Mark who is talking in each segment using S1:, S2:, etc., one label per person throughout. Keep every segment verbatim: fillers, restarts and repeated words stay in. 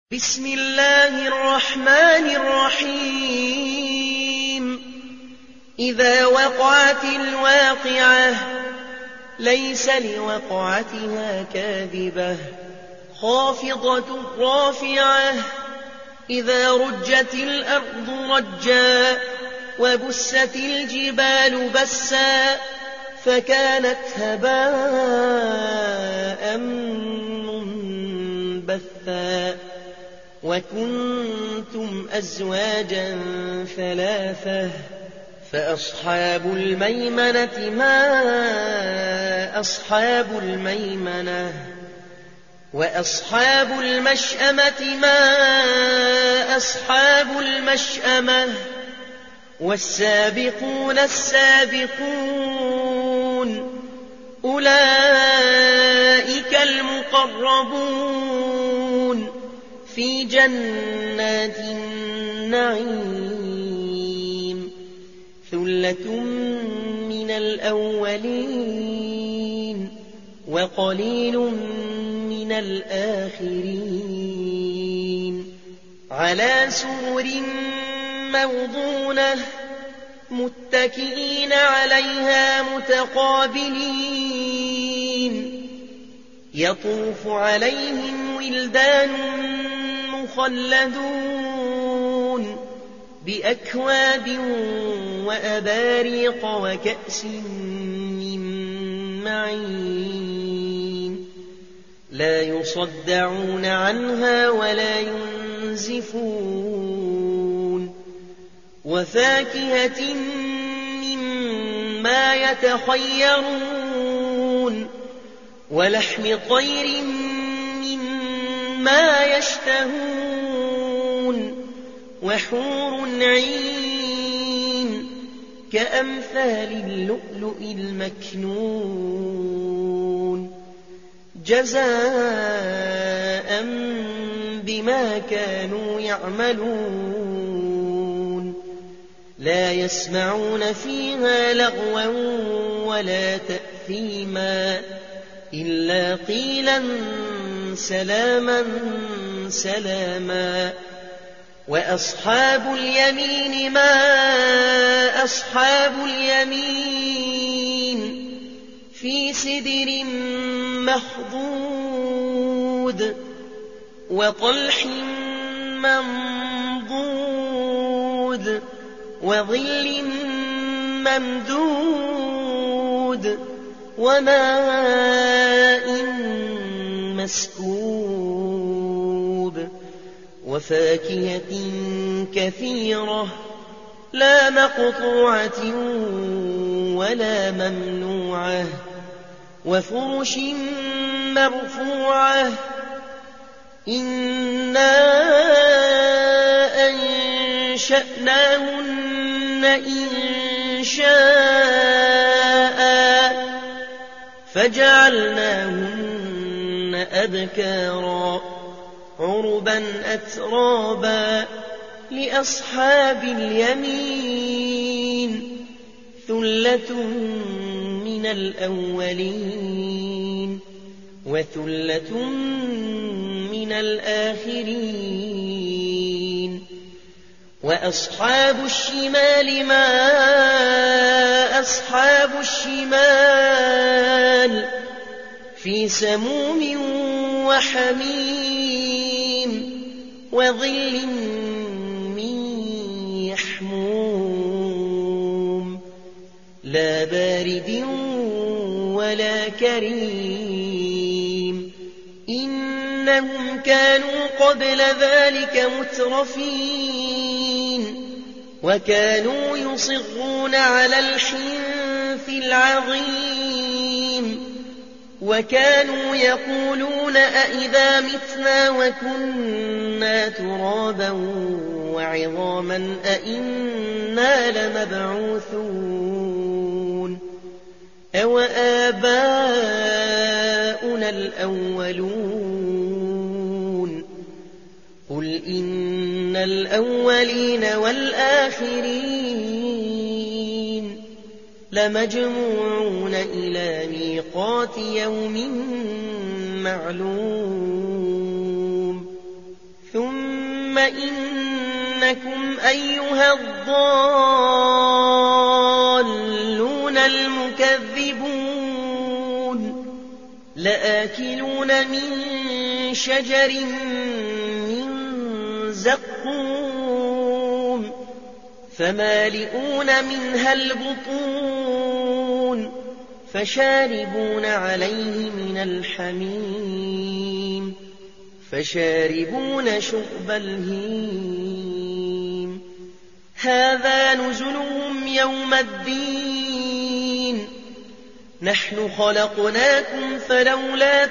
S1: بسم الله الرحمن الرحيم إذا وقعت الواقعة ليس لوقعتها كاذبة خافضة رافعة إذا رجت الأرض رجا وبست الجبال بسا فكانت هباء منبثا وكنتم أزواجا ثلاثة فأصحاب الميمنة ما أصحاب الميمنة وأصحاب المشأمة ما أصحاب المشأمة والسابقون السابقون أولئك المقربون في جنات النعيم ثلة من الأولين وقليل من الآخرين على سرر موضونة متكئين عليها متقابلين يطوف عليهم ولدان مخلدون بأكواب وأباريق وكأس من معين لا يصدعون عنها ولا ينزفون وفاكهة مما يتخيرون ولحم طير مما يشتهون وحور عين كأمثال اللؤلؤ المكنون جزاء بما كانوا يعملون لا يسمعون فيها لغوا ولا تأثيما إلا قيلا سلاما سلاما وأصحاب اليمين ما أصحاب اليمين في سدر مخضود وطلح منضود وظل ممدود وماء مسكوب وفاكهة كثيرة لا مقطوعة ولا ممنوعة وفرش مرفوعة إنا أنشأناهن إنشاء فجعلناهن أبكارا عربا أترابا لأصحاب اليمين ثلة من الأولين وثلة من الآخرين وأصحاب الشمال ما أصحاب الشمال في سموم وحميم وظل من يحموم لا بارد ولا كريم إنهم كانوا قبل ذلك مترفين وكانوا يصرون على الحنث العظيم وكانوا يقولون أئذا متنا وكنا ترابا وعظاما أئنا لمبعوثون أو آباؤنا الأولون قل إن الأولين والآخرين لمجموعون إلى ميقات يوم معلوم ثم إنكم أيها الضالون المكذبون لآكلون من شجر من زقوم فمالئون منها البطون فشاربون عليه من الحميم فشاربون شرب الهيم هذا نزلهم يوم الدين نحن خلقناكم فلولا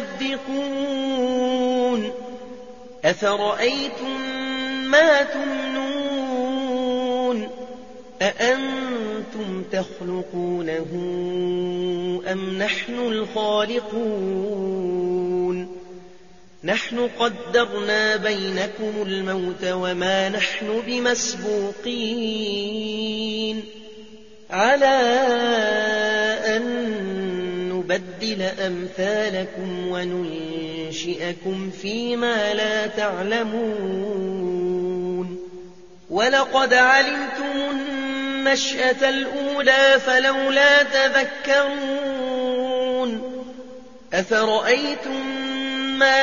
S1: تصدقون أفرأيتم ما تمنون أأنتم تخلقونه أم نحن الخالقون نحن قدرنا بينكم الموت وما نحن بمسبوقين على أن نبدل أمثالكم وننشئكم فيما لا تعلمون ولقد علمتم النشأة الأولى فلولا تذكرون أفرأيتم ما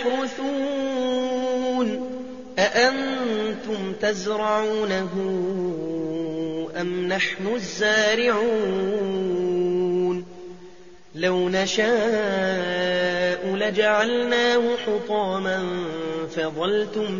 S1: تحرثون أأنتم تزرعونه أم نحن الزارعون لو نشاء لجعلناه حطاما فظلتم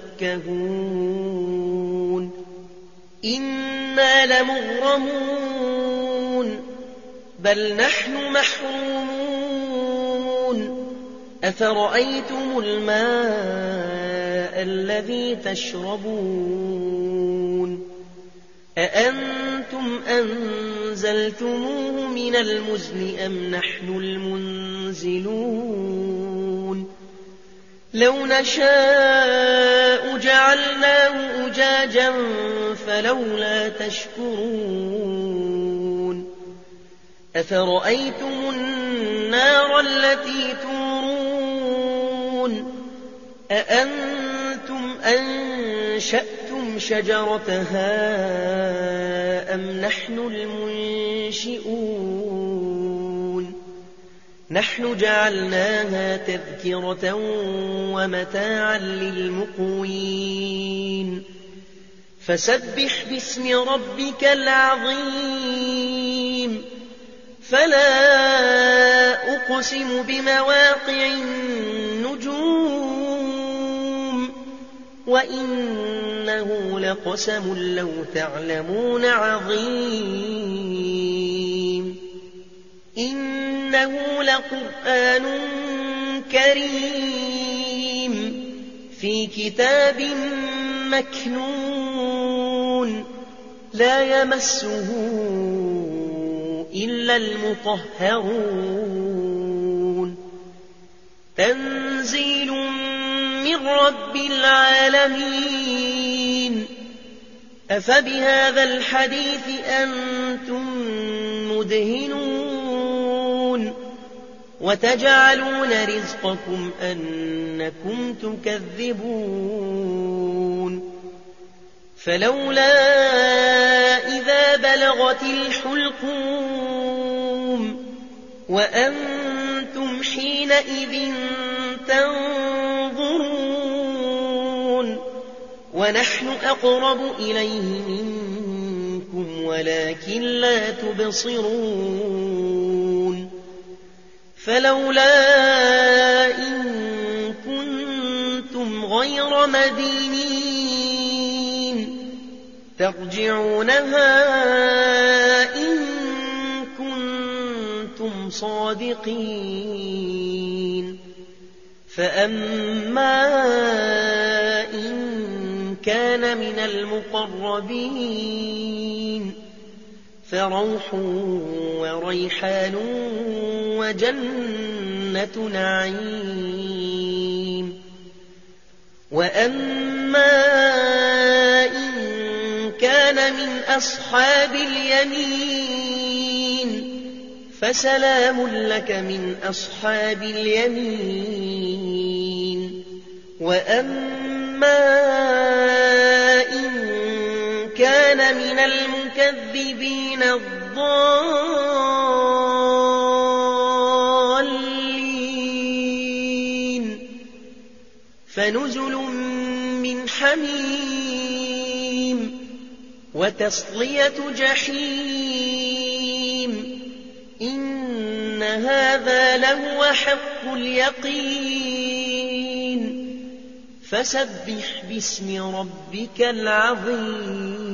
S1: تفكهون إنا لمغرمون بل نحن محرومون أفرأيتم الماء الذي تشربون أأنتم أنزلتموه من المزن أم نحن المنزلون لو نشاء جعلناه أجاجا فلولا تشكرون أفرأيتم النار التي تورون أأنتم أنشأتم شجرتها أم نحن المنشئون نحن جعلناها تذكرة ومتاعا للمقوين فسبح باسم ربك العظيم فلا أقسم بمواقع النجوم وإنه لقسم لو تعلمون عظيم إنه لقرآن كريم في كتاب مكنون لا يمسه إلا المطهرون تنزيل من رب العالمين أفبهذا الحديث أنتم مدهنون وتجعلون رزقكم أنكم تكذبون فلولا إذا بلغت الحلقوم وأنتم حينئذ تنظرون ونحن أقرب إليه منكم ولكن لا تبصرون فلولا إن كنتم غير مدينين ترجعونها إن كنتم صادقين فأما إن كان من المقربين فروح وريحان وجنة نعيم وأما إن كان من أصحاب اليمين فسلام لك من أصحاب اليمين وأما إن كان من المكذبين الضالين فنزل من حميم وتصلية جحيم إن هذا لهو حق اليقين فسبح باسم ربك العظيم